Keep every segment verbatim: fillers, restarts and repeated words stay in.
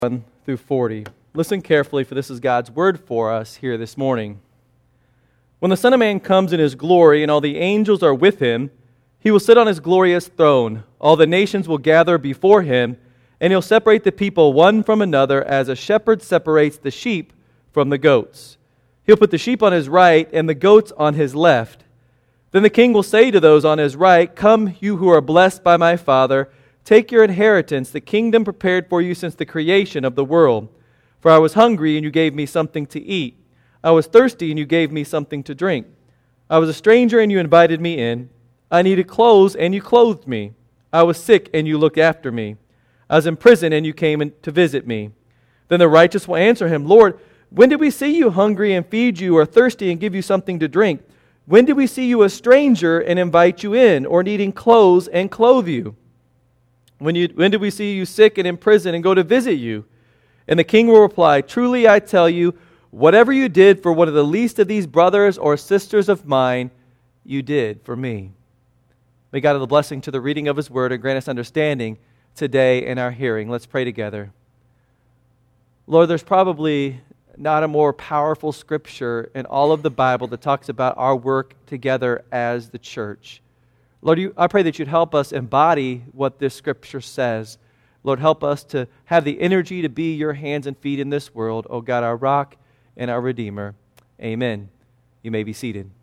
one through forty. Listen carefully, for this is God's word for us here this morning. When the Son of Man comes in his glory and all the angels are with him, he will sit on his glorious throne. All the nations will gather before him, and he'll separate the people one from another as a shepherd separates the sheep from the goats. He'll put the sheep on his right and the goats on his left. Then the king will say to those on his right, "Come, you who are blessed by my Father, take your inheritance, the kingdom prepared for you since the creation of the world. For I was hungry, and you gave me something to eat. I was thirsty, and you gave me something to drink. I was a stranger, and you invited me in. I needed clothes, and you clothed me. I was sick, and you looked after me. I was in prison, and you came in to visit me." Then the righteous will answer him, "Lord, when did we see you hungry and feed you, or thirsty and give you something to drink? When did we see you a stranger and invite you in, or needing clothes and clothe you? When, you, when did we see you sick and in prison and go to visit you?" And the king will reply, "Truly I tell you, whatever you did for one of the least of these brothers or sisters of mine, you did for me." May God have the blessing to the reading of his word and grant us understanding today in our hearing. Let's pray together. Lord, there's probably not a more powerful scripture in all of the Bible that talks about our work together as the church. Lord, you, I pray that you'd help us embody what this scripture says. Lord, help us to have the energy to be your hands and feet in this world. Oh God, our rock and our redeemer. Amen. You may be seated.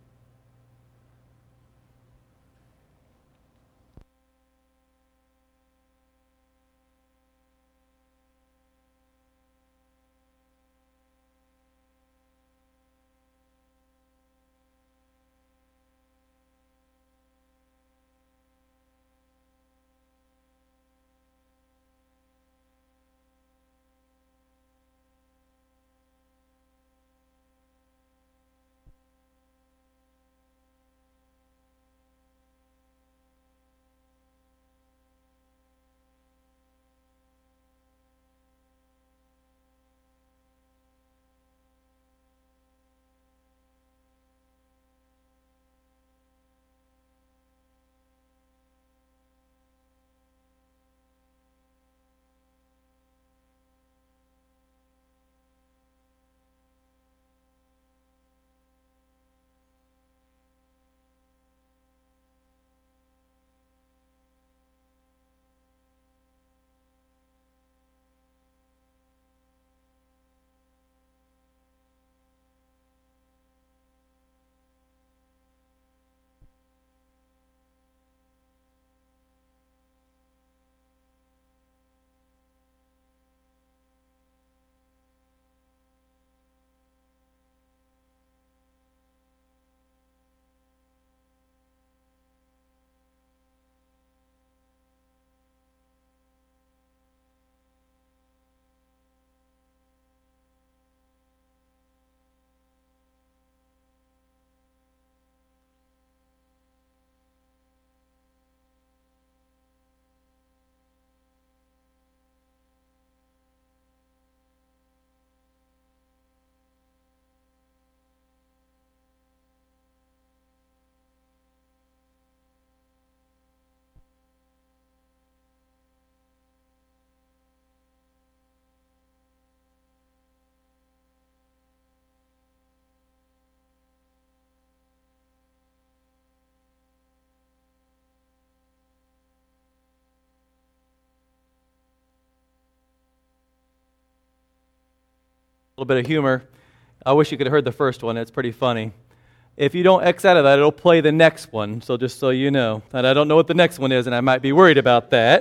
A little bit of humor. I wish you could have heard the first one. It's pretty funny. If you don't X out of that, it'll play the next one. So just so you know. And I don't know what the next one is, and I might be worried about that.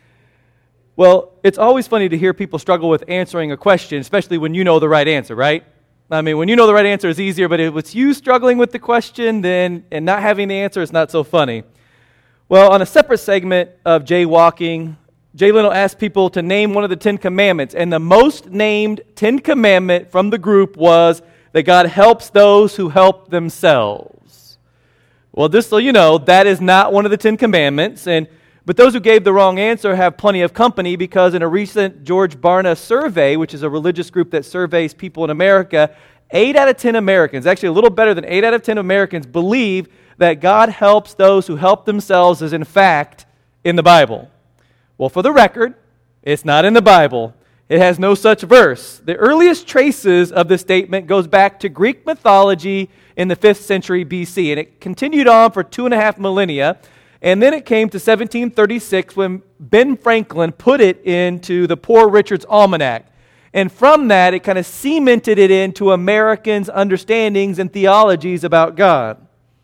Well, it's always funny to hear people struggle with answering a question, especially when you know the right answer, right? I mean, when you know the right answer is easier, but if it's you struggling with the question, then and not having the answer is not so funny. Well, on a separate segment of Jaywalking, Jay Leno asked people to name one of the Ten Commandments, and the most named Ten Commandment from the group was that God helps those who help themselves. Well, just so you know, that is not one of the Ten Commandments, and but those who gave the wrong answer have plenty of company, because in a recent George Barna survey, which is a religious group that surveys people in America, eight out of ten Americans, actually a little better than eight out of ten Americans, believe that God helps those who help themselves is in fact in the Bible. Well, for the record, it's not in the Bible. It has no such verse. The earliest traces of this statement goes back to Greek mythology in the fifth century B C, and it continued on for two and a half millennia, and then it came to seventeen thirty-six when Ben Franklin put it into the Poor Richard's Almanac. And from that, it kind of cemented it into Americans' understandings and theologies about God.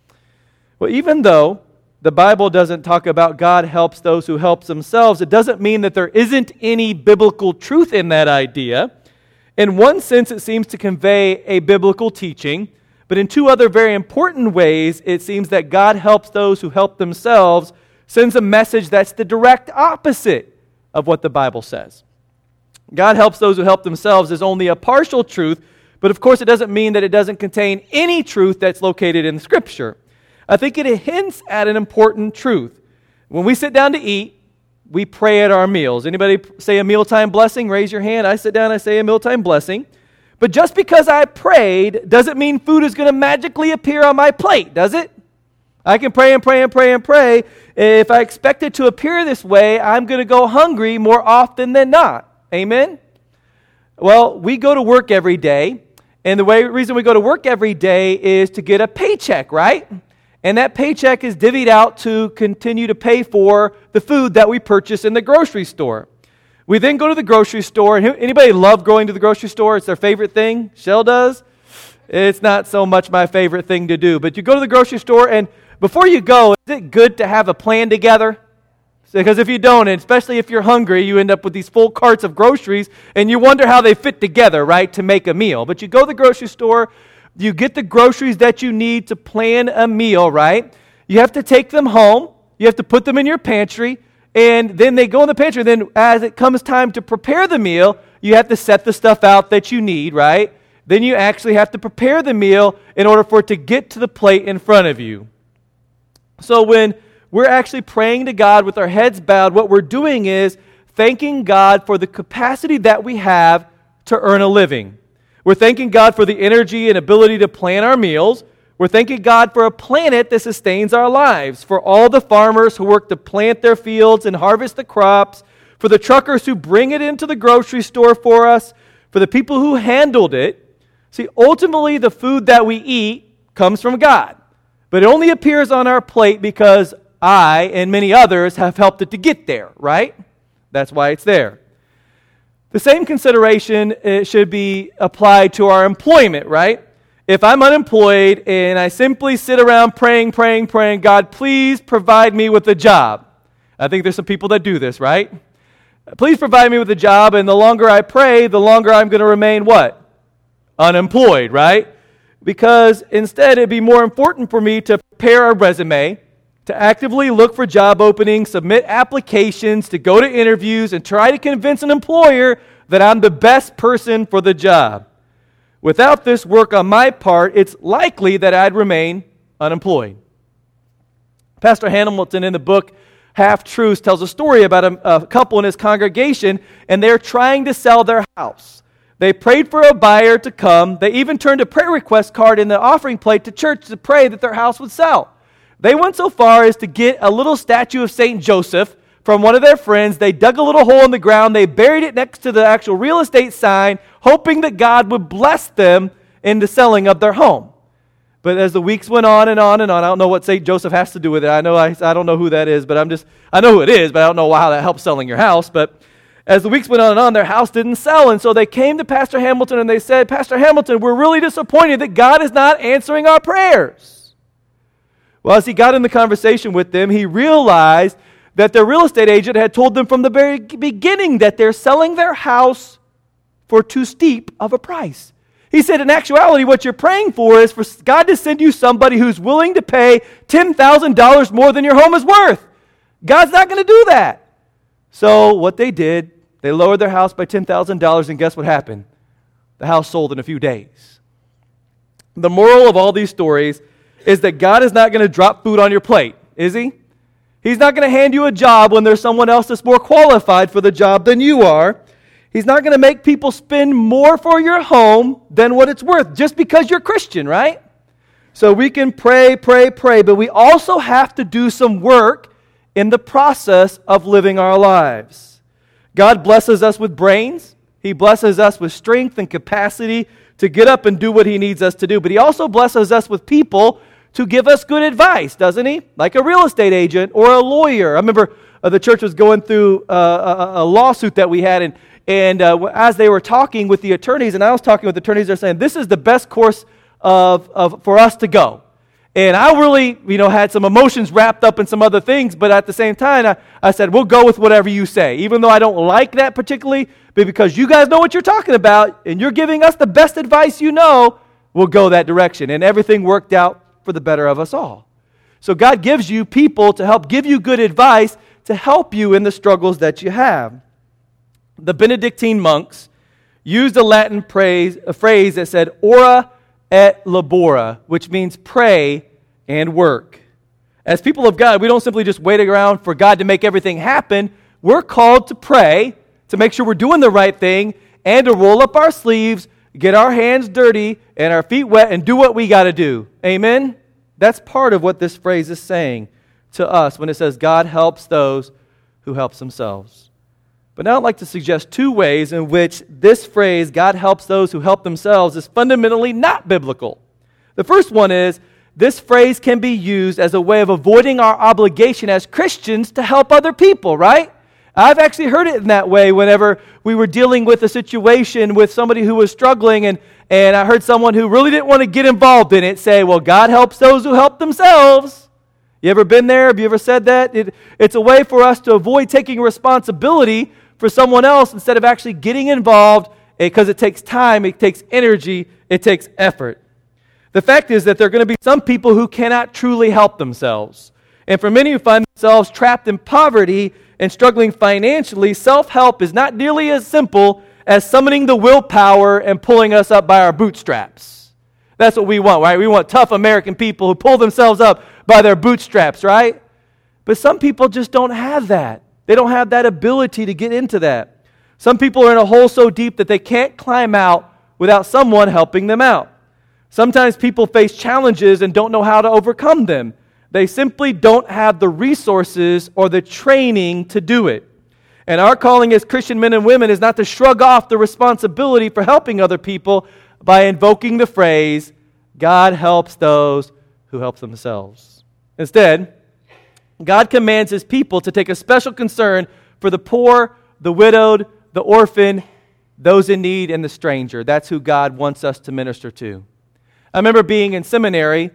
Well, even though the Bible doesn't talk about God helps those who help themselves, it doesn't mean that there isn't any biblical truth in that idea. In one sense, it seems to convey a biblical teaching, but in two other very important ways, it seems that God helps those who help themselves sends a message that's the direct opposite of what the Bible says. God helps those who help themselves is only a partial truth, but of course it doesn't mean that it doesn't contain any truth that's located in Scripture. I think it hints at an important truth. When we sit down to eat, we pray at our meals. Anybody say a mealtime blessing? Raise your hand. I sit down, I say a mealtime blessing. But just because I prayed doesn't mean food is going to magically appear on my plate, does it? I can pray and pray and pray and pray. If I expect it to appear this way, I'm going to go hungry more often than not. Amen? Well, we go to work every day, and the way, reason we go to work every day is to get a paycheck, right? And that paycheck is divvied out to continue to pay for the food that we purchase in the grocery store. We then go to the grocery store. And anybody love going to the grocery store? It's their favorite thing. Shell does. It's not so much my favorite thing to do. But you go to the grocery store, and before you go, is it good to have a plan together? Because if you don't, and especially if you're hungry, you end up with these full carts of groceries, and you wonder how they fit together, right, to make a meal. But you go to the grocery store, you get the groceries that you need to plan a meal, right? You have to take them home. You have to put them in your pantry. And then they go in the pantry. Then as it comes time to prepare the meal, you have to set the stuff out that you need, right? Then you actually have to prepare the meal in order for it to get to the plate in front of you. So when we're actually praying to God with our heads bowed, what we're doing is thanking God for the capacity that we have to earn a living. We're thanking God for the energy and ability to plan our meals. We're thanking God for a planet that sustains our lives, for all the farmers who work to plant their fields and harvest the crops, for the truckers who bring it into the grocery store for us, for the people who handled it. See, ultimately, the food that we eat comes from God, but it only appears on our plate because I and many others have helped it to get there, right? That's why it's there. The same consideration uh, should be applied to our employment, right? If I'm unemployed and I simply sit around praying, praying, praying, God, please provide me with a job. I think there's some people that do this, right? Please provide me with a job, and the longer I pray, the longer I'm going to remain what? Unemployed, right? Because instead it'd be more important for me to prepare a resume, to actively look for job openings, submit applications, to go to interviews, and try to convince an employer that I'm the best person for the job. Without this work on my part, it's likely that I'd remain unemployed. Pastor Hamilton in the book Half-Truths tells a story about a, a couple in his congregation, and they're trying to sell their house. They prayed for a buyer to come. They even turned a prayer request card in the offering plate to church to pray that their house would sell. They went so far as to get a little statue of Saint Joseph from one of their friends. They dug a little hole in the ground. They buried it next to the actual real estate sign, hoping that God would bless them in the selling of their home. But as the weeks went on and on and on, I don't know what Saint Joseph has to do with it. I know I, I don't know who that is, but I'm just, I know who it is, but I don't know how that helps selling your house. But as the weeks went on and on, their house didn't sell. And so they came to Pastor Hamilton and they said, Pastor Hamilton, we're really disappointed that God is not answering our prayers. Well, as he got in the conversation with them, he realized that their real estate agent had told them from the very beginning that they're selling their house for too steep of a price. He said, in actuality, what you're praying for is for God to send you somebody who's willing to pay ten thousand dollars more than your home is worth. God's not going to do that. So what they did, they lowered their house by ten thousand dollars, and guess what happened? The house sold in a few days. The moral of all these stories is that God is not going to drop food on your plate, is he? He's not going to hand you a job when there's someone else that's more qualified for the job than you are. He's not going to make people spend more for your home than what it's worth just because you're Christian, right? So we can pray, pray, pray, but we also have to do some work in the process of living our lives. God blesses us with brains. He blesses us with strength and capacity to get up and do what He needs us to do. But He also blesses us with people to give us good advice, doesn't He? Like a real estate agent or a lawyer. I remember uh, the church was going through uh, a, a lawsuit that we had, and, and uh, as they were talking with the attorneys, and I was talking with the attorneys, they're saying, this is the best course of, of for us to go. And I really, you know, had some emotions wrapped up in some other things, but at the same time, I, I said, we'll go with whatever you say, even though I don't like that particularly, but because you guys know what you're talking about, and you're giving us the best advice you know, we'll go that direction. And everything worked out for the better of us all. So God gives you people to help give you good advice to help you in the struggles that you have. The Benedictine monks used a Latin praise, a phrase that said, ora et labora, which means pray and work. As people of God, we don't simply just wait around for God to make everything happen. We're called to pray, to make sure we're doing the right thing, and to roll up our sleeves, get our hands dirty and our feet wet, and do what we got to do. Amen? That's part of what this phrase is saying to us when it says God helps those who help themselves. But now I'd like to suggest two ways in which this phrase, God helps those who help themselves, is fundamentally not biblical. The first one is, this phrase can be used as a way of avoiding our obligation as Christians to help other people, right? I've actually heard it in that way whenever we were dealing with a situation with somebody who was struggling, and, and I heard someone who really didn't want to get involved in it say, well, God helps those who help themselves. You ever been there? Have you ever said that? It, it's a way for us to avoid taking responsibility for someone else instead of actually getting involved, because it takes time, it takes energy, it takes effort. The fact is that there are going to be some people who cannot truly help themselves. And for many who find themselves trapped in poverty and struggling financially, self-help is not nearly as simple as summoning the willpower and pulling us up by our bootstraps. That's what we want, right? We want tough American people who pull themselves up by their bootstraps, right? But some people just don't have that. They don't have that ability to get into that. Some people are in a hole so deep that they can't climb out without someone helping them out. Sometimes people face challenges and don't know how to overcome them. They simply don't have the resources or the training to do it. And our calling as Christian men and women is not to shrug off the responsibility for helping other people by invoking the phrase, God helps those who help themselves. Instead, God commands His people to take a special concern for the poor, the widowed, the orphan, those in need, and the stranger. That's who God wants us to minister to. I remember being in seminary,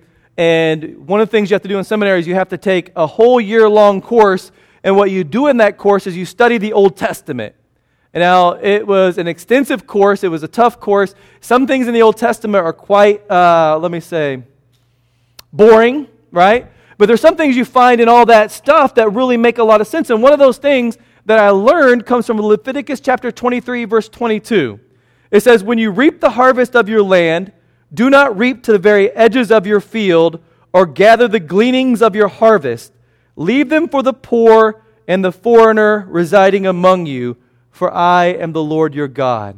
and one of the things you have to do in seminary is you have to take a whole year-long course, and what you do in that course is you study the Old Testament. And now, it was an extensive course. It was a tough course. Some things in the Old Testament are quite, uh, let me say, boring, right? But there's some things you find in all that stuff that really make a lot of sense. And one of those things that I learned comes from Leviticus chapter twenty-three, verse twenty-two. It says, when you reap the harvest of your land, do not reap to the very edges of your field or gather the gleanings of your harvest. Leave them for the poor and the foreigner residing among you, for I am the Lord your God.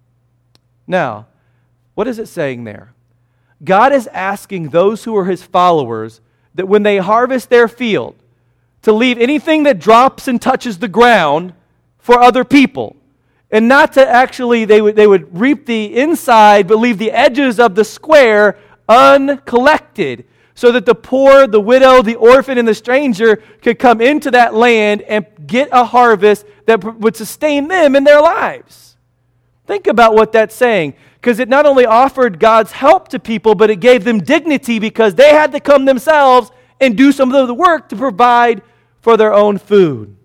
Now, what is it saying there? God is asking those who are His followers that when they harvest their field, to leave anything that drops and touches the ground for other people. And not to actually, they would, they would reap the inside, but leave the edges of the square uncollected, so that the poor, the widow, the orphan, and the stranger could come into that land and get a harvest that would sustain them in their lives. Think about what that's saying, because it not only offered God's help to people, but it gave them dignity because they had to come themselves and do some of the work to provide for their own food.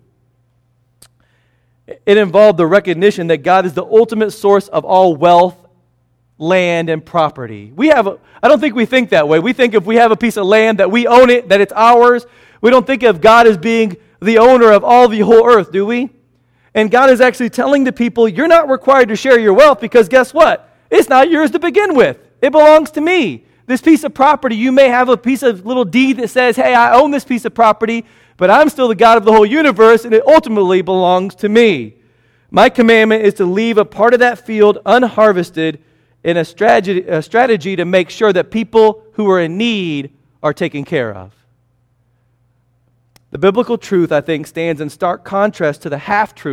It involved the recognition that God is the ultimate source of all wealth, land, and property. We have, a, I don't think we think that way. We think if we have a piece of land that we own it, that it's ours. We don't think of God as being the owner of all the whole earth, do we? And God is actually telling the people, you're not required to share your wealth because guess what? It's not yours to begin with. It belongs to me. This piece of property, you may have a piece of little deed that says, hey, I own this piece of property, but I'm still the God of the whole universe, and it ultimately belongs to me. My commandment is to leave a part of that field unharvested in a strategy, a strategy to make sure that people who are in need are taken care of. The biblical truth, I think, stands in stark contrast to the half-truth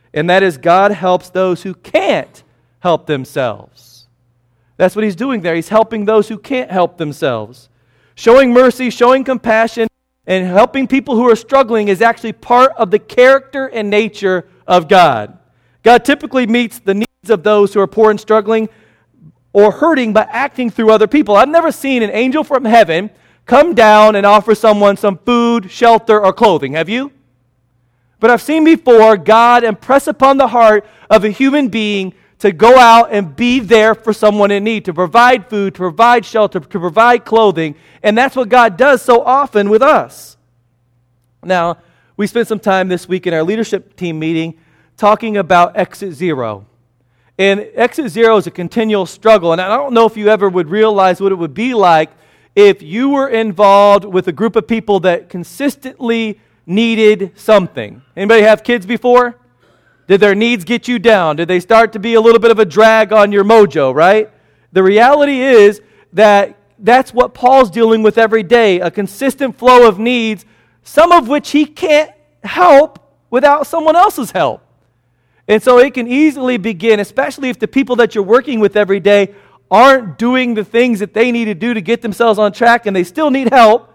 and that is God helps those who can't help themselves. That's what he's doing there. He's helping those who can't help themselves. Showing mercy, showing compassion, and helping people who are struggling is actually part of the character and nature of God. God typically meets the needs of those who are poor and struggling or hurting by acting through other people. I've never seen an angel from heaven come down and offer someone some food, shelter, or clothing. Have you? But I've seen before God impress upon the heart of a human being to go out and be there for someone in need, to provide food, to provide shelter, to provide clothing. And that's what God does so often with us. Now, we spent some time this week in our leadership team meeting talking about Exit Zero. And Exit Zero is a continual struggle. And I don't know if you ever would realize what it would be like if you were involved with a group of people that consistently needed something. Anybody have kids before? Did their needs get you down? Did they start to be a little bit of a drag on your mojo, right? The reality is that that's what Paul's dealing with every day, a consistent flow of needs, some of which he can't help without someone else's help. And so it can easily begin, especially if the people that you're working with every day aren't doing the things that they need to do to get themselves on track and they still need help,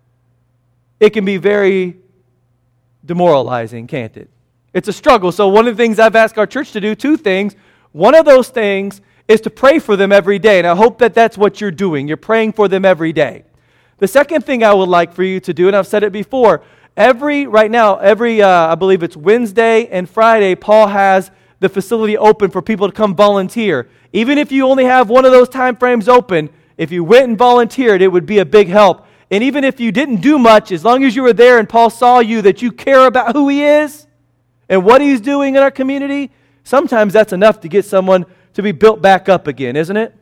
it can be very demoralizing, can't it? It's a struggle. So one of the things I've asked our church to do, two things. One of those things is to pray for them every day. And I hope that that's what you're doing. You're praying for them every day. The second thing I would like for you to do, and I've said it before, every, right now, every, uh, I believe it's Wednesday and Friday, Paul has the facility open for people to come volunteer. Even if you only have one of those time frames open, if you went and volunteered, it would be a big help. And even if you didn't do much, as long as you were there and Paul saw you, that you care about who he is and what he's doing in our community, sometimes that's enough to get someone to be built back up again, isn't it?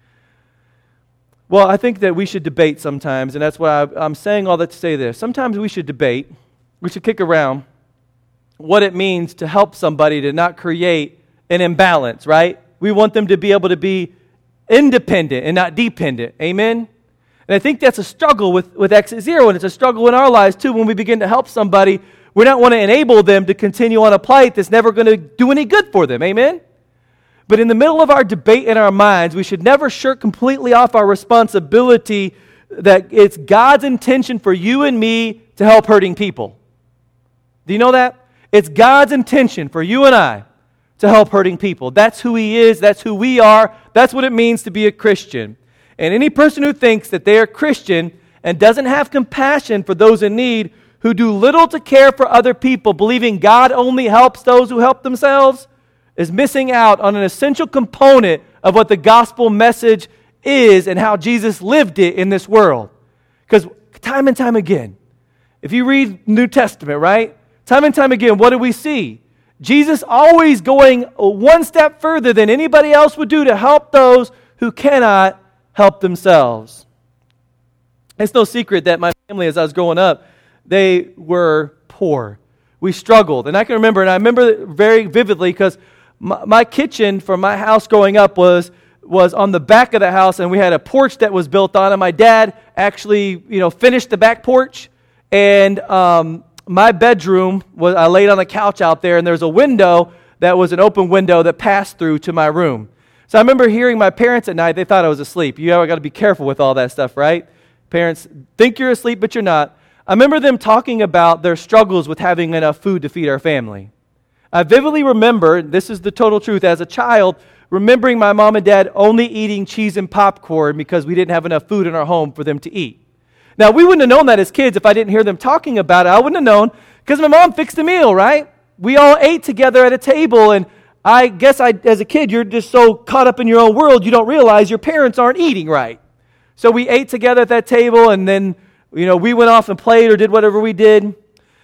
Well, I think that we should debate sometimes, and that's why I'm saying all that to say this. Sometimes we should debate, we should kick around what it means to help somebody to not create an imbalance, right? We want them to be able to be independent and not dependent. Amen? And I think that's a struggle with, with Exit Zero, and it's a struggle in our lives too when we begin to help somebody. We don't want to enable them to continue on a plight that's never going to do any good for them. Amen? But in the middle of our debate in our minds, we should never shirk completely off our responsibility that it's God's intention for you and me to help hurting people. Do you know that? It's God's intention for you and I to help hurting people. That's who He is. That's who we are. That's what it means to be a Christian. And any person who thinks that they are Christian and doesn't have compassion for those in need, who do little to care for other people, believing God only helps those who help themselves, is missing out on an essential component of what the gospel message is and how Jesus lived it in this world. Because time and time again, if you read New Testament, right? Time and time again, what do we see? Jesus always going one step further than anybody else would do to help those who cannot help themselves. It's no secret that my family, as I was growing up, they were poor. We struggled. And I can remember, and I remember it very vividly because my, my kitchen from my house growing up was was on the back of the house, and we had a porch that was built on it. My dad actually, you know, finished the back porch, and um, my bedroom was, I laid on a couch out there, and there was a window that was an open window that passed through to my room. So I remember hearing my parents at night. They thought I was asleep. You got to be careful with all that stuff, right? Parents think you're asleep, but you're not. I remember them talking about their struggles with having enough food to feed our family. I vividly remember, this is the total truth, as a child, remembering my mom and dad only eating cheese and popcorn because we didn't have enough food in our home for them to eat. Now, we wouldn't have known that as kids if I didn't hear them talking about it. I wouldn't have known because my mom fixed a meal, right? We all ate together at a table, and I guess I, as a kid, you're just so caught up in your own world, you don't realize your parents aren't eating right. So we ate together at that table, and then you know, we went off and played or did whatever we did.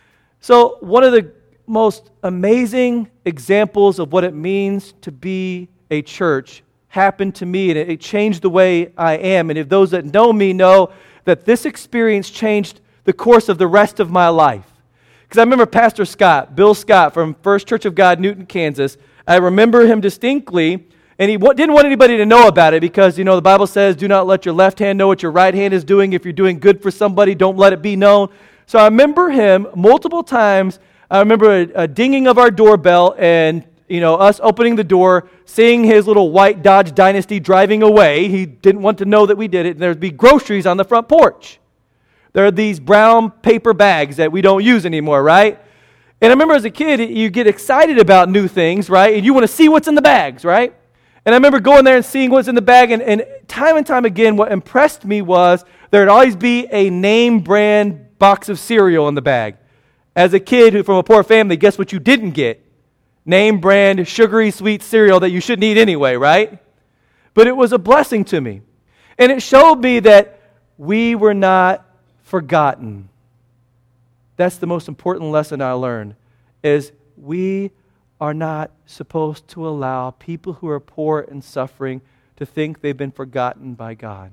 So one of the most amazing examples of what it means to be a church happened to me, and it changed the way I am. And if those that know me know that this experience changed the course of the rest of my life. Because I remember Pastor Scott, Bill Scott from First Church of God, Newton, Kansas. I remember him distinctly. And he didn't want anybody to know about it because, you know, the Bible says, do not let your left hand know what your right hand is doing. If you're doing good for somebody, don't let it be known. So I remember him multiple times I remember a, a dinging of our doorbell and, you know, us opening the door, seeing his little white Dodge Dynasty driving away. He didn't want to know that we did it. And there'd be groceries on the front porch. There are these brown paper bags that we don't use anymore, right? And I remember as a kid, you get excited about new things, right? And you want to see what's in the bags, right? And I remember going there and seeing what's in the bag, and, and time and time again, what impressed me was there'd always be a name brand box of cereal in the bag. As a kid who from a poor family, guess what you didn't get? Name brand, sugary, sweet cereal that you shouldn't eat anyway, right? But it was a blessing to me. And it showed me that we were not forgotten. That's the most important lesson I learned, is we are not supposed to allow people who are poor and suffering to think they've been forgotten by God.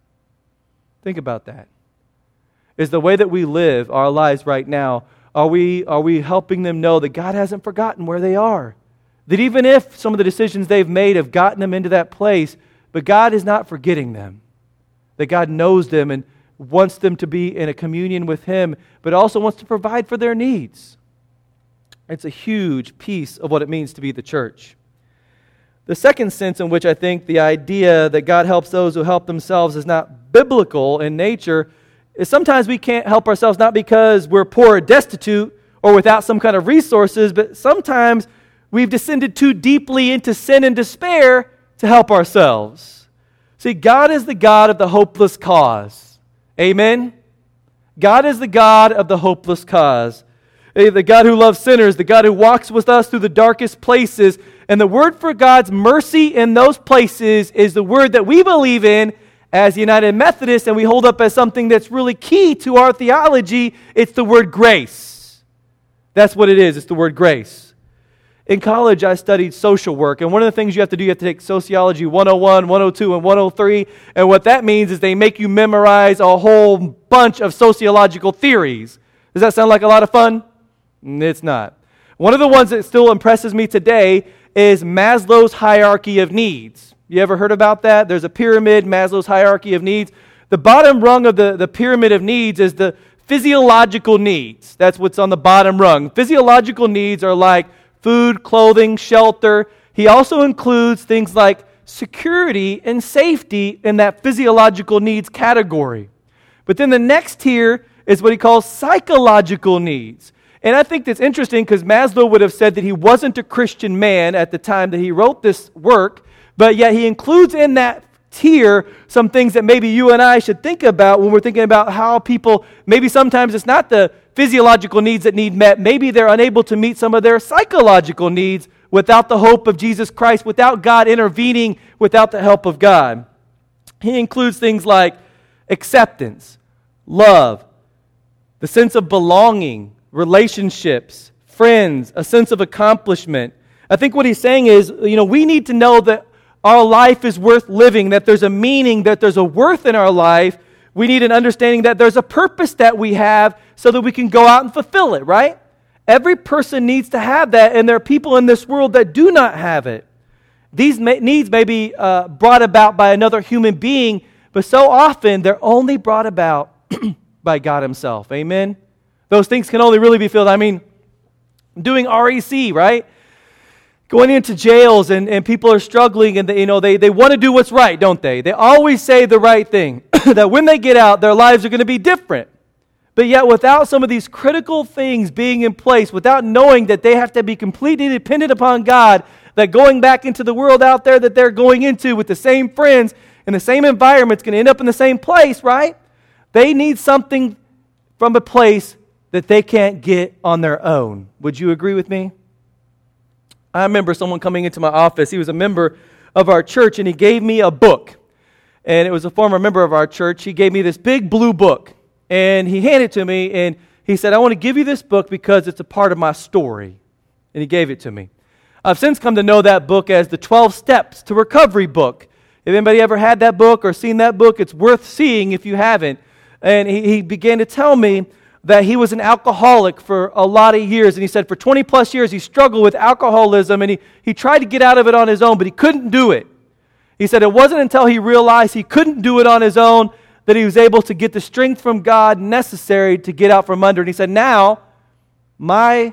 Think about that. Is the way that we live our lives right now, are we, are we helping them know that God hasn't forgotten where they are? That even if some of the decisions they've made have gotten them into that place, but God is not forgetting them. That God knows them and wants them to be in a communion with Him, but also wants to provide for their needs. It's a huge piece of what it means to be the church. The second sense in which I think the idea that God helps those who help themselves is not biblical in nature is sometimes we can't help ourselves not because we're poor or destitute or without some kind of resources, but sometimes we've descended too deeply into sin and despair to help ourselves. See, God is the God of the hopeless cause. Amen? God is the God of the hopeless cause. The God who loves sinners, the God who walks with us through the darkest places. And the word for God's mercy in those places is the word that we believe in as United Methodists, and we hold up as something that's really key to our theology. It's the word grace. That's what it is. It's the word grace. In college, I studied social work, and one of the things you have to do, you have to take Sociology one oh one, one oh two, and one oh three, and what that means is they make you memorize a whole bunch of sociological theories. Does that sound like a lot of fun? It's not. One of the ones that still impresses me today is Maslow's hierarchy of needs. You ever heard about that? There's a pyramid, Maslow's hierarchy of needs. The bottom rung of the, the pyramid of needs is the physiological needs. That's what's on the bottom rung. Physiological needs are like food, clothing, shelter. He also includes things like security and safety in that physiological needs category. But then the next tier is what he calls psychological needs. And I think that's interesting because Maslow would have said that he wasn't a Christian man at the time that he wrote this work, but yet he includes in that tier some things that maybe you and I should think about when we're thinking about how people, maybe sometimes it's not the physiological needs that need met. Maybe they're unable to meet some of their psychological needs without the hope of Jesus Christ, without God intervening, without the help of God. He includes things like acceptance, love, the sense of belonging, relationships, friends, a sense of accomplishment. I think what he's saying is, you know, we need to know that our life is worth living, that there's a meaning, that there's a worth in our life. We need an understanding that there's a purpose that we have so that we can go out and fulfill it, right? Every person needs to have that, and there are people in this world that do not have it. These may, needs may be uh, brought about by another human being, but so often they're only brought about by God Himself. Amen? Those things can only really be filled. I mean, doing R E C, right? Going into jails and, and people are struggling and they, you know they, they want to do what's right, don't they? They always say the right thing. That when they get out, their lives are going to be different. But yet without some of these critical things being in place, without knowing that they have to be completely dependent upon God, that going back into the world out there that they're going into with the same friends in the same environment is going to end up in the same place, right? They need something from a place that they can't get on their own. Would you agree with me? I remember someone coming into my office. He was a member of our church, and he gave me a book. And it was a former member of our church. He gave me this big blue book. And he handed it to me, and he said, I want to give you this book because it's a part of my story. And he gave it to me. I've since come to know that book as the twelve Steps to Recovery book. If anybody ever had that book or seen that book, it's worth seeing if you haven't. And he, he began to tell me that he was an alcoholic for a lot of years. And he said for twenty plus years he struggled with alcoholism, and he, he tried to get out of it on his own, but he couldn't do it. He said it wasn't until he realized he couldn't do it on his own that he was able to get the strength from God necessary to get out from under. And he said, now, my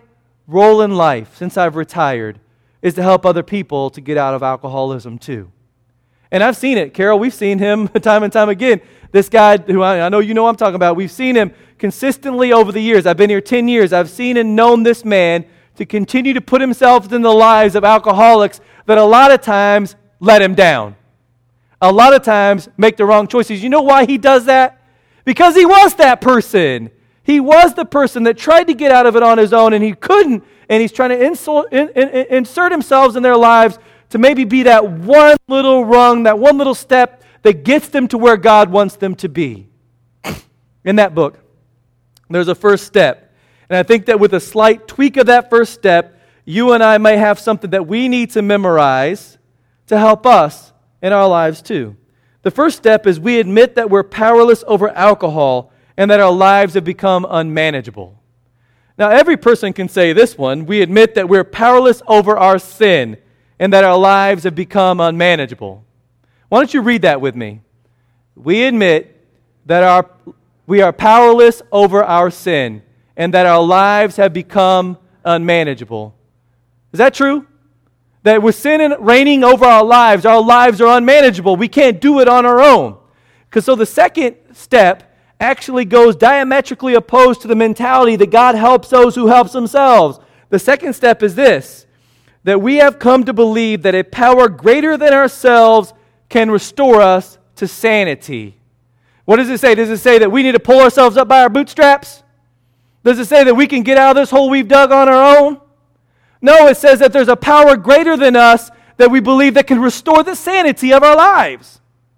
role in life since I've retired is to help other people to get out of alcoholism too. And I've seen it. Carol, we've seen him time and time again. This guy who I, I know you know I'm talking about, we've seen him consistently over the years. I've been here ten years. I've seen and known this man to continue to put himself in the lives of alcoholics that a lot of times let him down. A lot of times make the wrong choices. You know why he does that? Because he was that person. He was the person that tried to get out of it on his own and he couldn't. And he's trying to insult, in, in, insert himself in their lives to maybe be that one little rung, that one little step that gets them to where God wants them to be. In that book, there's a first step. And I think that with a slight tweak of that first step, you and I may have something that we need to memorize to help us in our lives too. The first step is we admit that we're powerless over alcohol and that our lives have become unmanageable. Now, every person can say this one. We admit that we're powerless over our sin and that our lives have become unmanageable. Why don't you read that with me? We admit that our, we are powerless over our sin and that our lives have become unmanageable. Is that true? That with sin reigning over our lives, our lives are unmanageable. We can't do it on our own. Because so the second step actually goes diametrically opposed to the mentality that God helps those who help themselves. The second step is this, that we have come to believe that a power greater than ourselves can restore us to sanity. What does it say? Does it say that we need to pull ourselves up by our bootstraps? Does it say that we can get out of this hole we've dug on our own? No, it says that there's a power greater than us that we believe that can restore the sanity of our lives.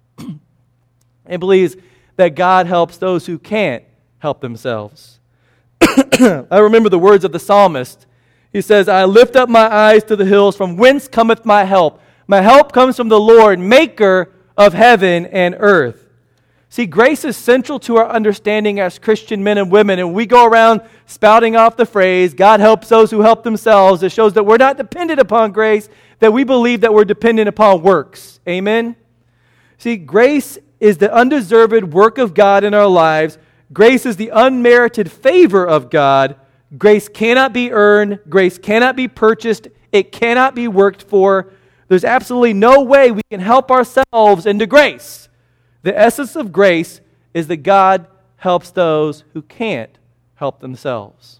And believes that God helps those who can't help themselves. I remember the words of the psalmist. He says, I lift up my eyes to the hills, from whence cometh my help? My help comes from the Lord, maker of heaven and earth. See, grace is central to our understanding as Christian men and women, and we go around spouting off the phrase, God helps those who help themselves. It shows that we're not dependent upon grace, that we believe that we're dependent upon works. Amen? See, grace is the undeserved work of God in our lives. Grace is the unmerited favor of God. Grace cannot be earned. Grace cannot be purchased. It cannot be worked for. There's absolutely no way we can help ourselves into grace. The essence of grace is that God helps those who can't help themselves.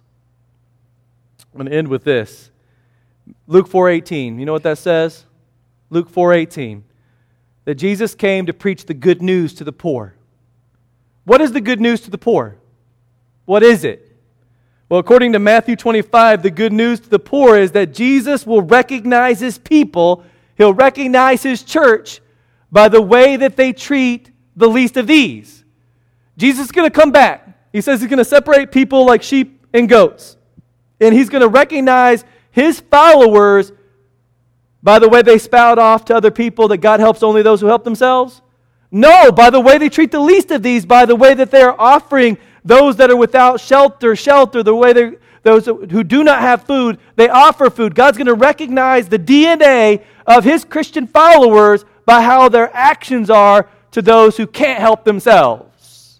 I'm going to end with this. Luke four eighteen. You know what that says? Luke four eighteen. That Jesus came to preach the good news to the poor. What is the good news to the poor? What is it? Well, according to Matthew twenty-five, the good news to the poor is that Jesus will recognize His people, He'll recognize His church by the way that they treat the least of these. Jesus is going to come back. He says He's going to separate people like sheep and goats. And He's going to recognize His followers by the way they spout off to other people that God helps only those who help themselves? No, by the way they treat the least of these, by the way that they are offering those that are without shelter, shelter, the way they those who do not have food, they offer food. God's going to recognize the D N A of His Christian followers by how their actions are to those who can't help themselves.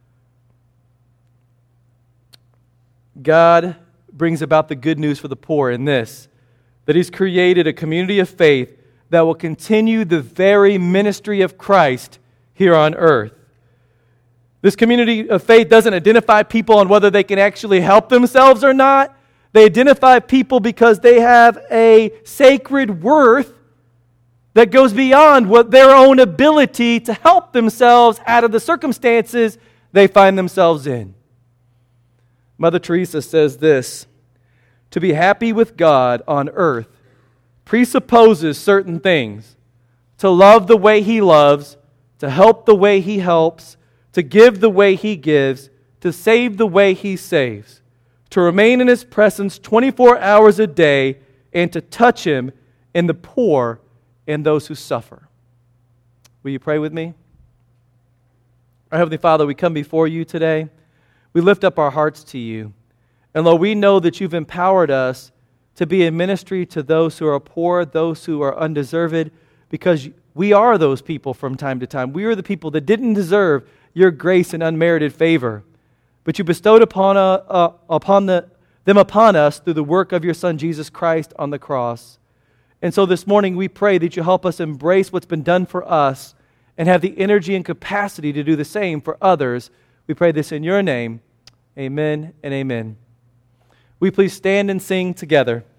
God brings about the good news for the poor in this, that He's created a community of faith that will continue the very ministry of Christ here on earth. This community of faith doesn't identify people on whether they can actually help themselves or not. They identify people because they have a sacred worth that goes beyond what their own ability to help themselves out of the circumstances they find themselves in. Mother Teresa says this, to be happy with God on earth presupposes certain things. To love the way He loves, to help the way He helps, to give the way He gives, to save the way He saves, to remain in His presence twenty-four hours a day, and to touch Him in the poor and those who suffer. Will you pray with me? Our Heavenly Father, we come before You today. We lift up our hearts to You. And Lord, we know that You've empowered us to be in ministry to those who are poor, those who are undeserved, because we are those people from time to time. We are the people that didn't deserve Your grace and unmerited favor. But You bestowed upon, uh, uh, upon the, them upon us through the work of your Son, Jesus Christ, on the cross. And so this morning we pray that you help us embrace what's been done for us and have the energy and capacity to do the same for others. We pray this in your name. Amen and amen. We please stand and sing together.